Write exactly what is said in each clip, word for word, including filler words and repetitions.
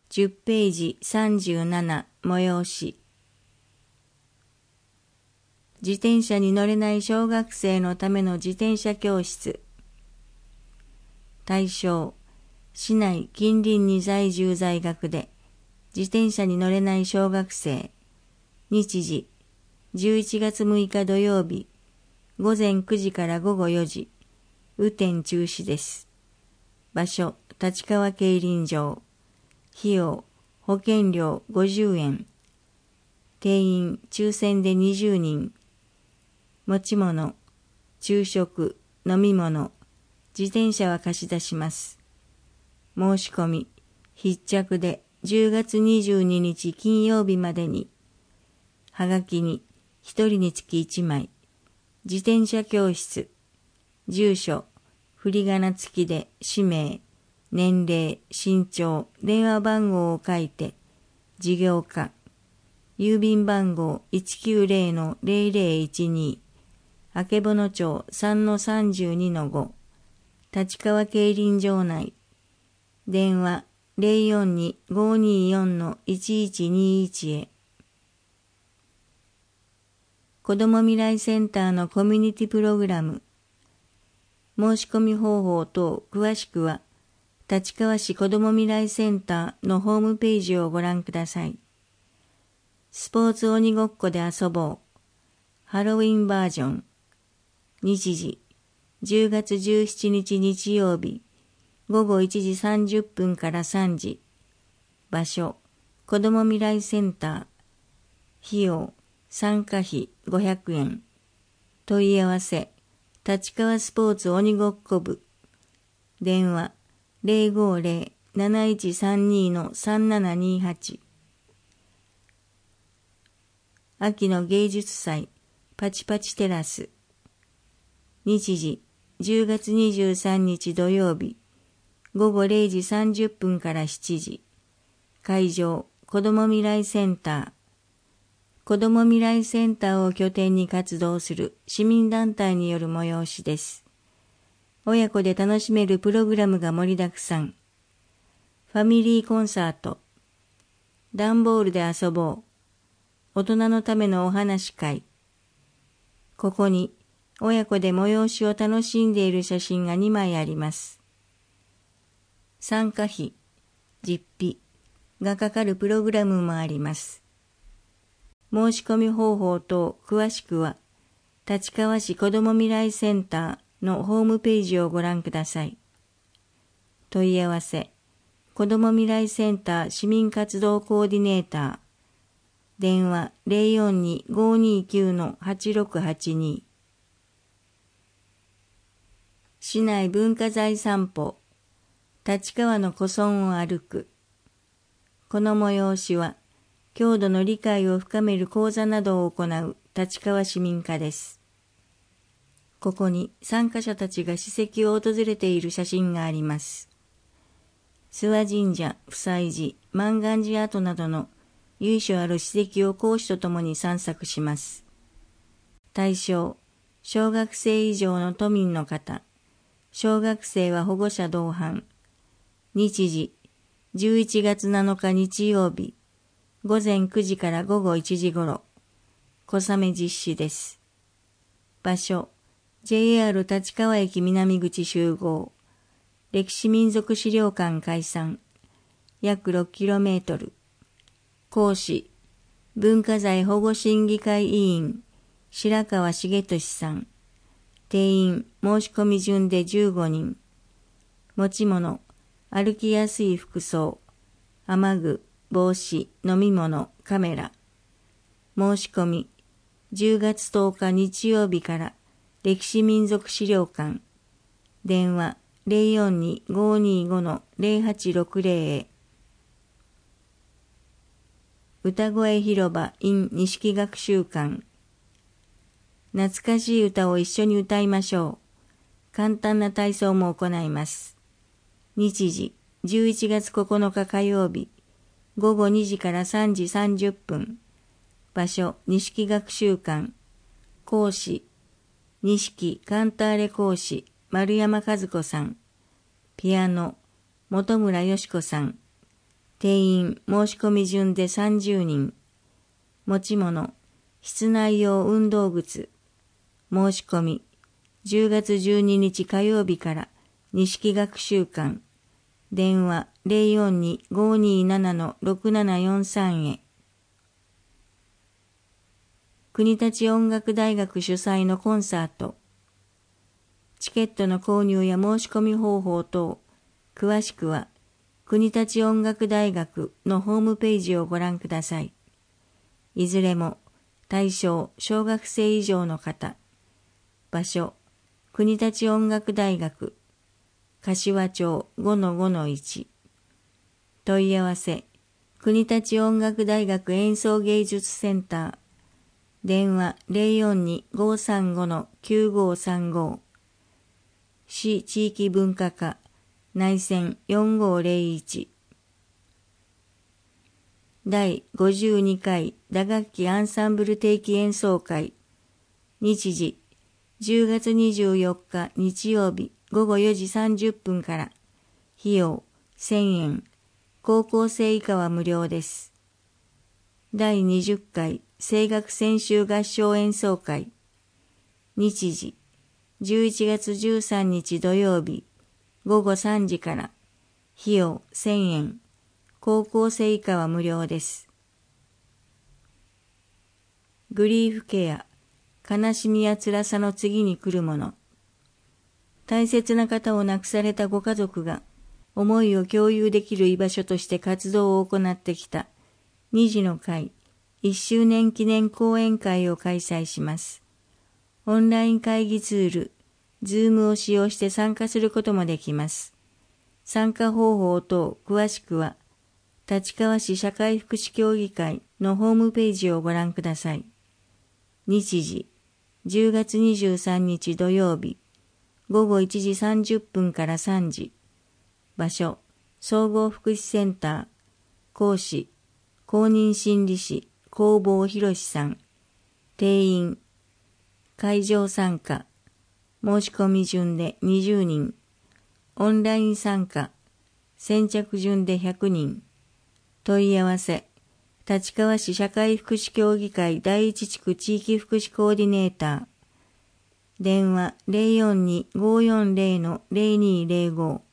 じゅうページさんじゅうなな催し。自転車に乗れない小学生のための自転車教室。対象、市内近隣に在住在学で自転車に乗れない小学生。日時、じゅういちがつむいか土曜日、ごぜんくじからごごよじ、雨天中止です。場所、立川競輪場。費用、保険料ごじゅうえん。定員、抽選でにじゅうにん。持ち物、昼食、飲み物、自転車は貸し出します。申し込み、必着でじゅうがつにじゅうににち金曜日までに。はがきにひとりにつきいちまい。自転車教室。住所、振り仮名付きで氏名、年齢、身長、電話番号を書いて、事業課。郵便番号 いちきゅうぜろのぜろぜろいちに。あけぼの町 さんのさんじゅうにのご。立川競輪場内。電話 ゼロよんに ごによんのいちいちにいち へ。子ども未来センターのコミュニティプログラム。申し込み方法等詳しくは、立川市子ども未来センターのホームページをご覧ください。スポーツ鬼ごっこで遊ぼう。ハロウィンバージョン。日時、じゅうがつじゅうしちにち日曜日、ごごいちじさんじゅっぷんからさんじ。場所、子ども未来センター。費用、参加費ごひゃくえん。問い合わせ、立川スポーツ鬼ごっこ部。電話、ゼロごゼロ なないちさんにのさんななにはち。秋の芸術祭、パチパチテラス。日時、じゅうがつにじゅうさんにち土曜日、ごごれいじさんじゅっぷんからしちじ。会場、子ども未来センター。子ども未来センターを拠点に活動する市民団体による催しです。親子で楽しめるプログラムが盛りだくさん。ファミリーコンサート。段ボールで遊ぼう。大人のためのお話会。ここに、親子で催しを楽しんでいる写真がにまいあります。参加費、実費がかかるプログラムもあります。申し込み方法等詳しくは、立川市子ども未来センターのホームページをご覧ください。問い合わせ、子ども未来センター市民活動コーディネーター。電話 ゼロよんに ごにきゅうのはちろくはちに。市内文化財散歩、立川の古村を歩く。この催しは、郷土の理解を深める講座などを行う立川市民課です。ここに参加者たちが史跡を訪れている写真があります。諏訪神社、普済寺、万願寺跡などの由緒ある史跡を講師とともに散策します。対象、小学生以上の都民の方。小学生は保護者同伴。日時、じゅういちがつなのか日曜日、ごぜんくじからごごいちじごろ、小雨実施です。場所、ジェイアール 立川駅南口集合、歴史民族資料館開山、約 ろくキロメートル。講師、文化財保護審議会委員、白川重俊さん。定員、申し込み順でじゅうごにん。持ち物、歩きやすい服装、雨具、帽子、飲み物、カメラ。申し込み、じゅうがつとおか日曜日から歴史民族資料館。電話 ゼロよんに ごにごのぜろはちろくぜろ へ。歌声広場 in 錦学習館。懐かしい歌を一緒に歌いましょう。簡単な体操も行います。日時、じゅういちがつここのか火曜日、ごごにじからさんじさんじゅっぷん。場所、錦学習館。講師、錦カンターレ講師、丸山和子さん。ピアノ、本村よし子さん。 定員申し込み順でさんじゅうにん。持ち物、室内用運動靴。申し込み、じゅうがつじゅうににち火曜日から西木学習館。電話 ゼロよんに ごーにーなな ろくななよんさん へ。国立音楽大学主催のコンサート。チケットの購入や申し込み方法等、詳しくは、国立音楽大学のホームページをご覧ください。いずれも、対象小学生以上の方。場所、国立音楽大学、柏町 ごのごのいち。問い合わせ、国立音楽大学演奏芸術センター。電話 ゼロよんに ごーさんご きゅうごーさんご。市地域文化課内線よんごーゼロいち。だいごじゅうにかい打楽器アンサンブル定期演奏会。日時じゅうがつにじゅうよっか日曜日ごごよじさんじゅっぷんから。費用せんえん。高校生以下は無料です。だいにじゅっかい声楽専修合唱演奏会。日時じゅういちがつじゅうさんにち土曜日ごごさんじから。費用せんえん。高校生以下は無料です。グリーフケア。悲しみや辛さの次に来るもの。大切な方を亡くされたご家族が思いを共有できる居場所として活動を行ってきたにじの会いっしゅうねん記念講演会を開催します。オンライン会議ツール、Zoom を使用して参加することもできます。参加方法等詳しくは、立川市社会福祉協議会のホームページをご覧ください。日時、じゅうがつにじゅうさんにち土曜日、ごごいちじさんじゅっぷんからさんじ。場所、総合福祉センター。講師、公認心理師、工房博さん。定員、会場参加。申し込み順でにじゅうにん。オンライン参加。先着順でひゃくにん。問い合わせ。立川市社会福祉協議会第一地区地域福祉コーディネーター。電話 ゼロよんに ごーよんゼロ ゼロにーゼロご。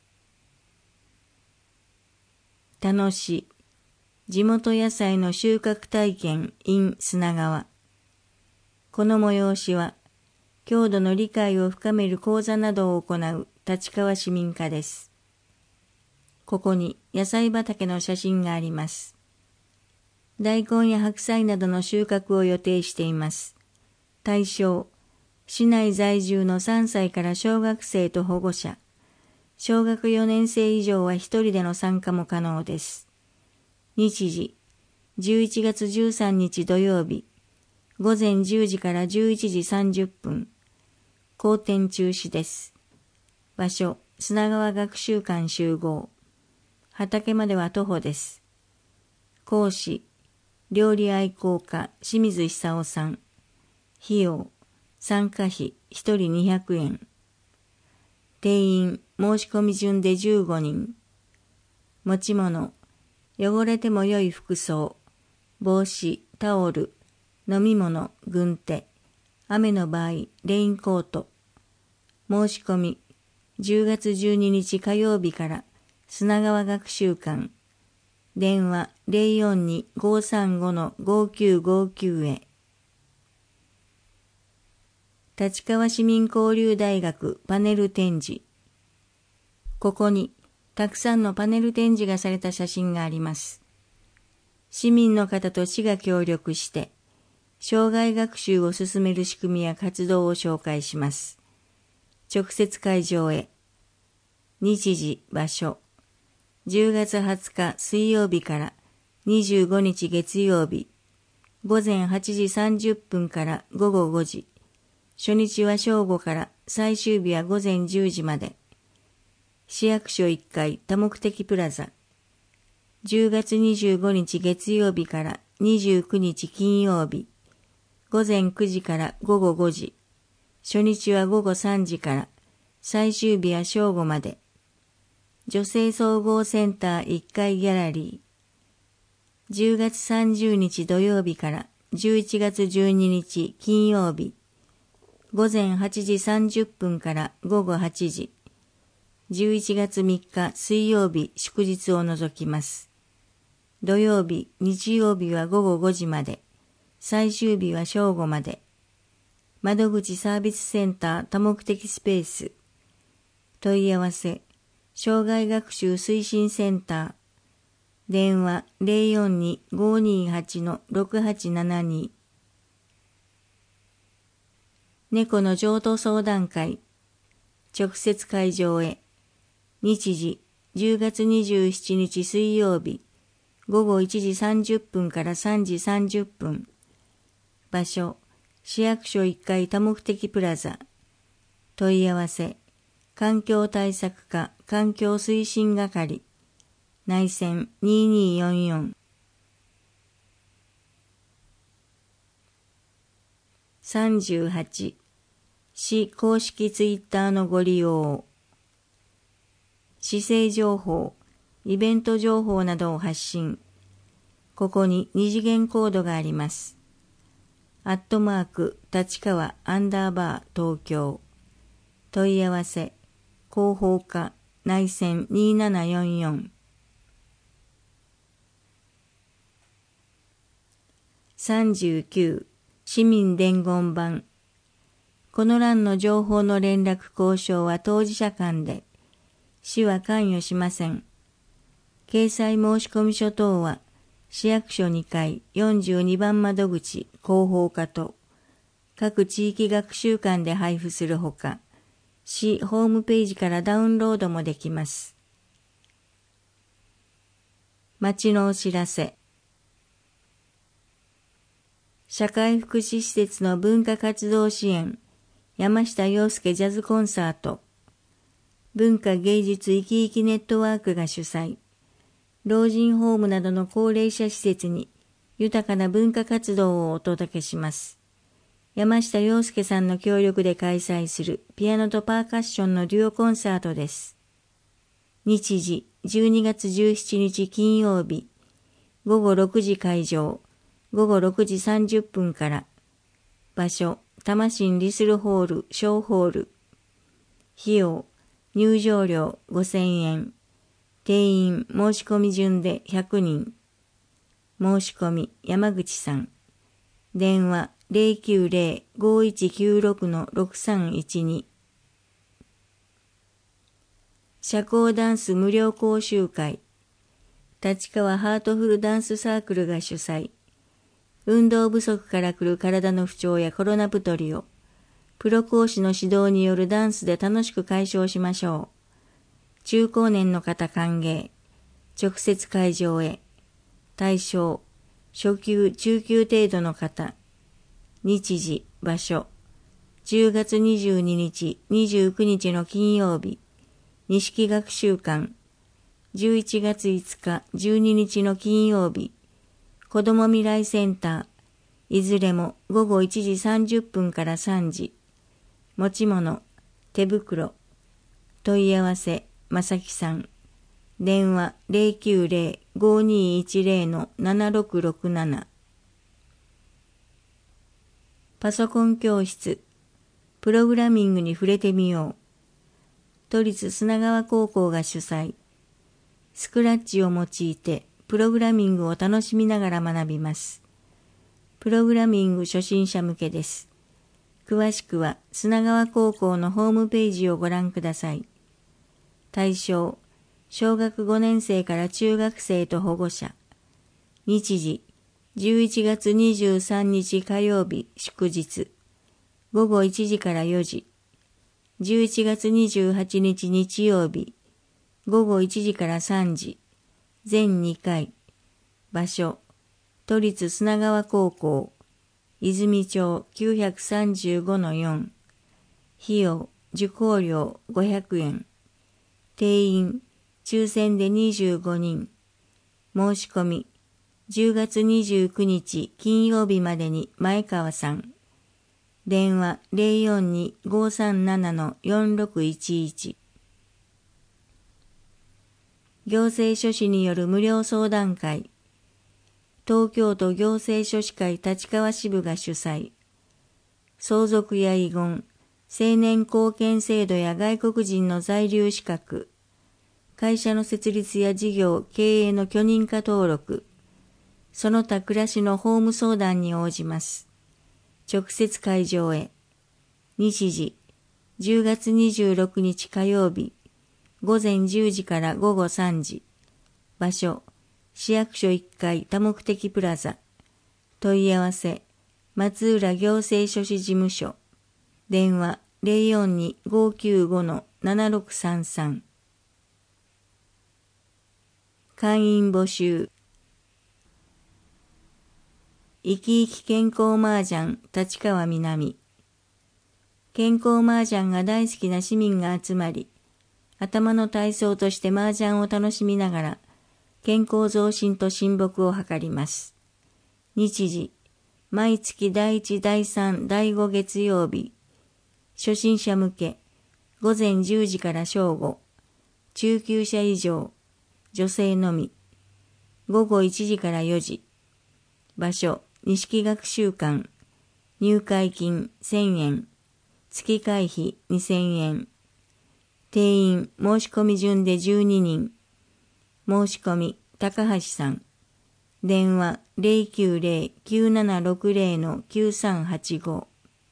楽しい。地元野菜の収穫体験 in 砂川。この催しは、郷土の理解を深める講座などを行う立川市民課です。ここに野菜畑の写真があります。大根や白菜などの収穫を予定しています。対象、市内在住のさんさいから小学生と保護者、小学よねん生以上は一人での参加も可能です。日時、じゅういちがつじゅうさんにち土曜日、ごぜんじゅうじからじゅういちじさんじゅっぷん、講展中止です。場所、砂川学習館集合。畑までは徒歩です。講師、料理愛好家清水久夫さん。費用、参加費ひとりにひゃくえん。定員、申し込み順でじゅうごにん。持ち物、汚れても良い服装、帽子、タオル、飲み物、軍手、雨の場合、レインコート。申し込み、じゅうがつじゅうににち火曜日から砂川学習館。電話 ゼロよんに ごーさんご ごーきゅうごーきゅう へ。立川市民交流大学パネル展示。ここにたくさんのパネル展示がされた写真があります。市民の方と市が協力して、生涯学習を進める仕組みや活動を紹介します。直接会場へ。日時、場所。じゅうがつはつか水曜日からにじゅうごにち月曜日、ごぜんはちじさんじゅっぷんからごごごじ、初日は正午から最終日はごぜんじゅうじまで。市役所いっかい多目的プラザ。じゅうがつにじゅうごにち月曜日からにじゅうくにち金曜日、ごぜんくじからごごごじ、初日はごごさんじから最終日は正午まで。女性総合センターいっかいギャラリー。 じゅうがつさんじゅうにち土曜日からじゅういちがつじゅうににち金曜日、ごぜんはちじさんじゅっぷんからごごはちじ、じゅういちがつみっか水曜日祝日を除きます。土曜日、日曜日はごごごじまで、最終日は正午まで。窓口サービスセンター多目的スペース。問い合わせ、障害学習推進センター。電話 ゼロよんに ごーにーはち ろくはちななに。猫の譲渡相談会。直接会場へ。日時、じゅうがつにじゅうしちにち水曜日、ごごいちじさんじゅっぷんからさんじさんじゅっぷん。場所、市役所いっかい多目的プラザ。問い合わせ、環境対策課環境推進係。内線にーにーよんよん。さんじゅうはち、市公式ツイッターのご利用。市政情報、イベント情報などを発信。ここに二次元コードがあります。アットマーク、立川アンダーバー東京。問い合わせ、広報課、内線にーななよんよん。さんじゅうきゅう、市民伝言板。この欄の情報の連絡交渉は当事者間で、市は関与しません。掲載申込書等は、市役所にかいよんじゅうにばん窓口広報課と、各地域学習館で配布するほか、市ホームページからダウンロードもできます。町のお知らせ。社会福祉施設の文化活動支援、山下洋介ジャズコンサート、文化芸術いきいきネットワークが主催、老人ホームなどの高齢者施設に豊かな文化活動をお届けします。山下洋介さんの協力で開催するピアノとパーカッションのデュオコンサートです。日時じゅうにがつじゅうしちにち金曜日、ごごろくじ会場、ごごろくじさんじゅっぷんから。場所、多摩市リスルホール小ホール。費用、入場料ごせんえん。定員申し込み順でひゃくにん。申し込み山口さん。電話 ゼロきゅうゼロ ごいちきゅうろく ろくさんいちに。社交ダンス無料講習会。立川ハートフルダンスサークルが主催。運動不足から来る体の不調やコロナ太りを、プロ講師の指導によるダンスで楽しく解消しましょう。中高年の方歓迎。直接会場へ。対象、初級、中級程度の方。日時、場所。じゅうがつにじゅうににち、にじゅうくにちの金曜日。西学習館。じゅういちがついつか、じゅうににちの金曜日。子ども未来センター。いずれもごごいちじさんじゅっぷんからさんじ。持ち物、手袋。問い合わせ、まさきさん。電話 ゼロきゅうゼロ ごにーいちゼロ ななろくろくなな。パソコン教室。プログラミングに触れてみよう。都立砂川高校が主催。スクラッチを用いてプログラミングを楽しみながら学びます。プログラミング初心者向けです。詳しくは砂川高校のホームページをご覧ください。対象、小学ごねんせいから中学生と保護者。日時、じゅういちがつにじゅうさんにち火曜日祝日。ごごいちじからよじ。じゅういちがつにじゅうはちにち日曜日。ごごいちじからさんじ。全にかい。場所、都立砂川高校。泉町 きゅうさんごのよん。費用、受講料ごひゃくえん。定員、抽選でにじゅうごにん。申し込み、じゅうがつにじゅうくにち金曜日までに前川さん。電話 ゼロよんに ごさんなな よんろくいちいち。行政書士による無料相談会。 東京都行政書士会立川支部が主催。相続や遺言、青年貢献制度や外国人の在留資格、会社の設立や事業、経営の許認可登録、その他暮らしの法務相談に応じます。直接会場へ。日時、じゅうがつにじゅうろくにち火曜日、ごぜんじゅうじからごごさんじ。場所、市役所いっかい多目的プラザ。問い合わせ、松浦行政書士事務所。電話 ゼロよんに ごきゅうご ななろくさんさん。会員募集。生き生き健康麻雀立川南。健康麻雀が大好きな市民が集まり、頭の体操として麻雀を楽しみながら、健康増進と親睦を図ります。日時、毎月だいいち、だいさん、だいご月曜日。初心者向け、ごぜんじゅうじから正午。中級者以上、女性のみ。ごごいちじからよじ。場所、錦学習館。入会金せんえん。月会費にせんえん。定員申し込み順でじゅうににん。申し込み高橋さん。電話 ゼロきゅうゼロ きゅうななろくゼロ きゅうさんはちご。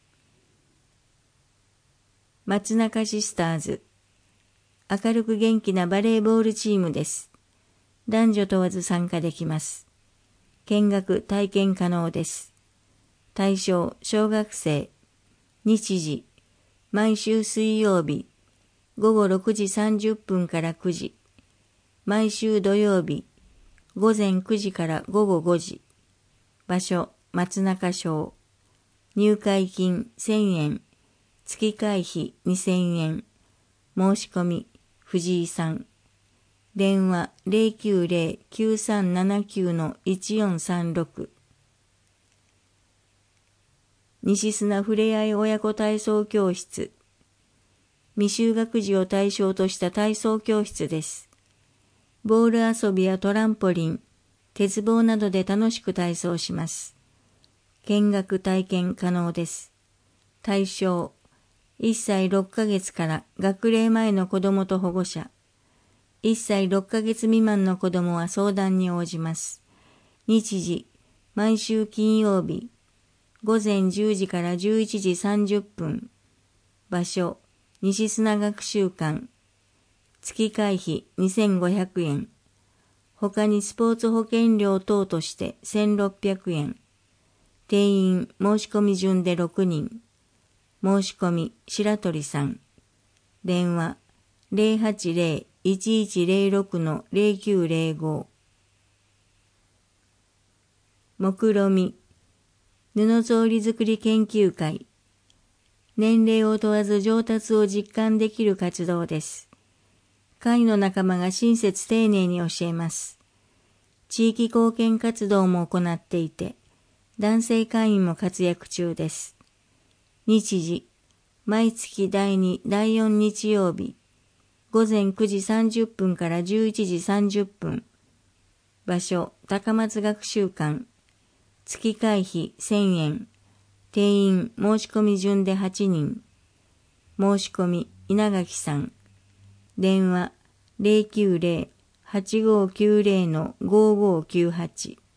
松中シスターズ。明るく元気なバレーボールチームです。男女問わず参加できます。見学体験可能です。対象小学生。日時毎週水曜日ごごろくじさんじゅっぷんからくじ。毎週土曜日ごぜんくじからごごごじ。場所松中小。入会金せんえん。月会費にせんえん。申し込み藤井さん。電話 ゼロきゅうゼロ きゅうさんななきゅう いちよんさんろく。西砂ふれあい親子体操教室。未就学児を対象とした体操教室です。ボール遊びやトランポリン、鉄棒などで楽しく体操します。見学体験可能です。対象、いっさいろっかげつから学齢前の子どもと保護者。いっさいろっかげつ未満の子どもは相談に応じます。日時、毎週金曜日、ごぜんじゅうじからじゅういちじさんじゅっぷん。場所、西砂学習館。月会費にせんごひゃくえん。他にスポーツ保険料等としてせんろっぴゃくえん。定員申し込み順でろくにん。申し込み白鳥さん。電話 ゼロはちゼロ いちいちゼロろく ゼロきゅうゼロご。目論み布草履作り研究会。年齢を問わず上達を実感できる活動です。会の仲間が親切丁寧に教えます。地域貢献活動も行っていて、男性会員も活躍中です。日時、毎月だいに、だいよん日曜日、ごぜんくじさんじゅっぷんからじゅういちじさんじゅっぷん。場所、高松学習館。月会費せんえん。定員申し込み順ではちにん。申し込み稲垣さん。電話 ゼロきゅうゼロ はちごきゅうゼロ ごごきゅうはち。